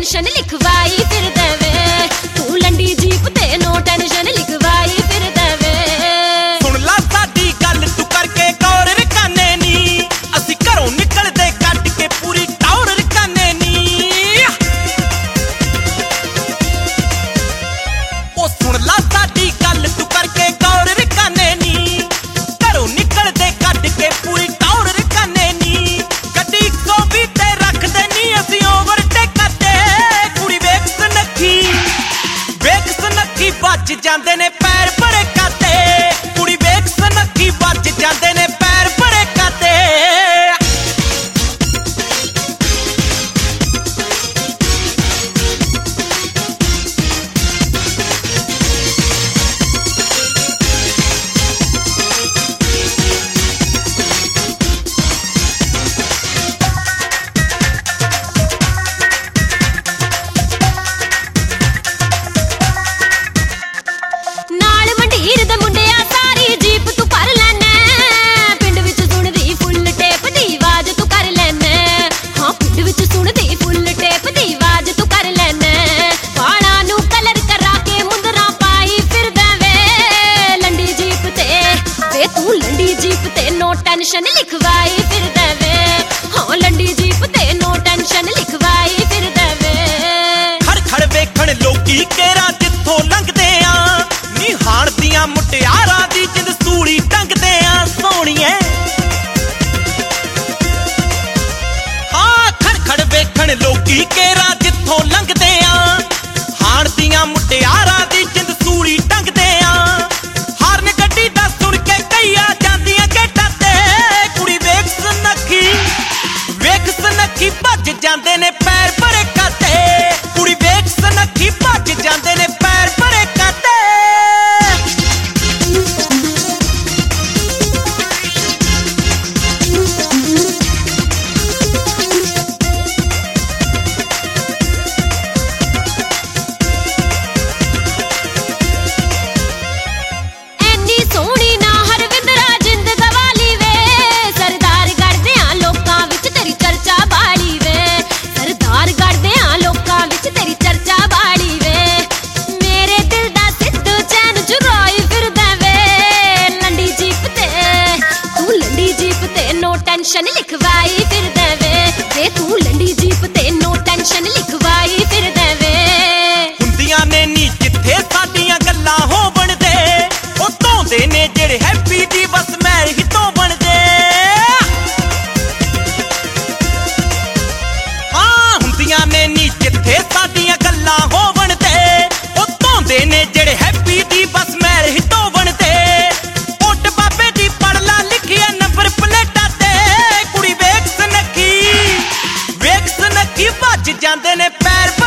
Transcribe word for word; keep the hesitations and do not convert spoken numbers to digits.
tension ਲਿਖਵਾਈ ਫਿਰ ਦੇਵੇ ਤੂੰ ਲੰਡੀ ਜੀਪ ਤੇ ਨੋ ਟੈਨਸ਼ਨ ਲਿਖਵਾਈ ਫਿਰ ਦੇਵੇ ਸੁਣ ਲਾ ਸਾਡੀ ਗੱਲ ਤੂੰ ਕਰਕੇ ਗੌਰ ਰਕਾਨੇ ਨੀ ਅਸੀਂ ਘਰੋਂ ਨਿਕਲਦੇ ਕੱਢ ਕੇ ਪੂਰੀ ਟੌਰ ਰਕਾਨੇ ਨੀ ਉਹ ਸੁਣ ਲਾ ਸਾਡੀ ਗੱਲ ਤੂੰ ਕਰਕੇ ਗੌਰ ਰਕਾਨੇ ਨੀ ਘਰੋਂ ਨਿਕਲਦੇ ਕੱਢ ਕੇ ਪੂਰੀ ਟੌਰ ਰਕਾਨੇ ਨੀ ਗੱਡੀ ਸੌ ਵੀ ਤੇ ਰੱਖਦੇ ਨੀ ਅਸੀਂ ਓਵਰਟੇਕ ਤੇ ਕੁੜੀ ਵੇਖ ਸੁਨੱਖੀ ਵੇਖ ਸੁਨੱਖੀ ਵੱਜ ਜਾਂਦੇ ਨੇ ਪੈਰ ਭਰੇ ਕਾਤੇ ਕੁੜੀ ਵੇਖ ਸੁਨੱਖੀ ਵੱਜ ਜਾਂਦੇ ਨੇ ਪੈਰ ਭਰੇ ਕਾਤੇ ਨਾਲ ਮੰਡੀਰ ਦੇ ਮੁੰਡਿਆ ਸਾਰੀ ਜੀਪ ਤੂੰ ਭਰ ਲੈਣਾ ਪਿੰਡ ਵਿੱਚ ਸੁਣਦੀ ਫੁੱਲ ਟੇਪ ਦੀ ਆਵਾਜ਼ ਤੂੰ ਕਰ ਲੈਣਾ ਹਾਂ ਪਿੰਡ ਵਿੱਚ ਸੁਣਦੀ ਫੁੱਲ ਟੇਪ ਦੀ ਆਵਾਜ਼ ਤੂੰ ਕਰ ਲੈਣਾ ਵਾਲਾਂ ਨੂੰ ਕਲਰ ਕਰਾ ਕੇ ਮੁੰਦਰਾਂ ਪਾਈ ਫਿਰਦਾ ਵੇ ਲੰਡੀ ਜੀਪ ਤੇ ਵੇ ਤੂੰ ਲੰਡੀ ਜੀਪ ਤੇ ਨੋ ਟੈਨਸ਼ਨ ਲਿਖਵਾਈ ਫਿਰਦਾ ਵੇ ਹਾਂ ਲੰਡੀ ਜੀਪ ਤੇ ਨੋ ਟੈਨਸ਼ਨ ਲਿਖਵਾਈ ਫਿਰਦਾ ਵੇ ਖੜ ਖੜ ਵੇਖਣ ਲੋਕੀ ਕੇਰਾ ਜਿੱਥੋਂ ਲੰਘਦੇ ਆ ਨਿਹਾਣ ਦੀਆਂ ਮੁਟਿਆਰਾਂ ਦੀ ਜਿੰਦ ਸੂਲੀ ਟੰਗਦੇ ਆ ਸੋਹਣੀਏ ਹਾਂ ਖੜ ਖੜ ਵੇਖਣ ਲੋਕੀ ਕੇਰਾ ਜਿੱਥੋਂ ਲੰਘਦੇ ਆ ਹਾਣ ਦੀਆਂ ਮੁਟਿਆਰਾਂ ਦੀ ਜਿੰਦ ਸੂਲੀ ਟੰਗਦੇ ਆ ਹਾਰਨ ਗੱਡੀ ਦਾ ਸੁਣ ਕੇ ਕਈ ਆ ਜਾਂਦੀਆਂ ਗੇਟਾਂ ਤੇ ਕੁੜੀ ਵੇਖ ਸੁਨੱਖੀ ਵੇਖ ਸੁਨੱਖੀ ਭੱਜ ਜਾਂਦੇ ਨੇ ਪੈਰ ਭਰੇ ਕਾਤੇ ਕੁੜੀ ਵੇਖ ਸੁਨੱਖੀ ਭੱਜ ਜਾਂਦੇ ਨੇ ਪੈਰ ਭਰੇ ਕਾਤੇ ਐਨੀ ਸੋਹਣੀ ਨਾ ਹਰਵਿੰਦਰਾ ਜਿੰਦ ਗਵਾਲੀ ਵੇ ਸਰਦਾਰ ਕਰਦੇ ਆ ਲੋਕਾਂ ਵਿੱਚ ਤੇਰੀ ਚਰਚਾ ਬਾਲੀ ਵੇ ਸਰਦਾਰ ਕਰਦੇ ਆ ਲੋਕਾਂ ਵਿੱਚ ਤੇਰੀ ਚਰਚਾ ਬਾਲੀ ਵੇ ਮੇਰੇ ਦਿਲ ਦਾ ਸਿੱਧੂ ਚੈਨ ਚੁਰਾਈ ਫਿਰਦਾ ਵੇ ਲੰਡੀ ਜੀਪ ਤੇ ਤੂੰ ਲੰਡੀ ਜੀਪ ਤੇ ਨੋ ਟੈਨਸ਼ਨ ਲਿਖਵਾਈ ਫਿਰਦਾ ਵੇ ਵੇ ਤੂੰ ਲੰਡੀ ਜੀਪ ਤੇ ਨੋ ਟੈਨਸ਼ਨ ਲਿਖਵਾਈ ਫਿਰਦਾ ਵੇ ਹੁੰਦੀਆਂ ਨੇ ਨੀ ਜਿੱਥੇ ਸਾਡੀਆਂ ਗੱਲਾਂ ਹੋ ਬਣਦੇ ਉਹ ਧੋਂਦੇ ਨੇ ਜਿਹੜੇ ਹੈਪੀ ਦੀ ਬਸ ਮੈਰ ਹੀ ਤੋਂ ਬਣਦੇ ਹਾਂ ਹੁੰਦੀਆਂ ਨੇ ਨੀ ਜਿੱਥੇ ਸਾਡੀਆਂ ਗੱਲਾਂ ਹੋ ਬਣਦੇ ਉਹ ਧੋਂਦੇ ਨੇ ਜਿਹੜੇ ਹੈਪੀ ਦੀ ਬਸ ਮੈਰ ਹੀ ਤੋਂ ਬਣਦੇ ਉੱਟ ਬਾਬੇ ਦੀ ਪੜ ਲਾ ਲਿਖਿਆ ਨੰਬਰ ਪਲੇਟਾਂ ਤੇ ਕੁੜੀ ਵੇਖ ਸੁਨੱਖੀ ਵੇਖ ਸੁਨੱਖੀ ਵੱਜ ਜਾਂਦੇ ਨੇ ਪੈਰ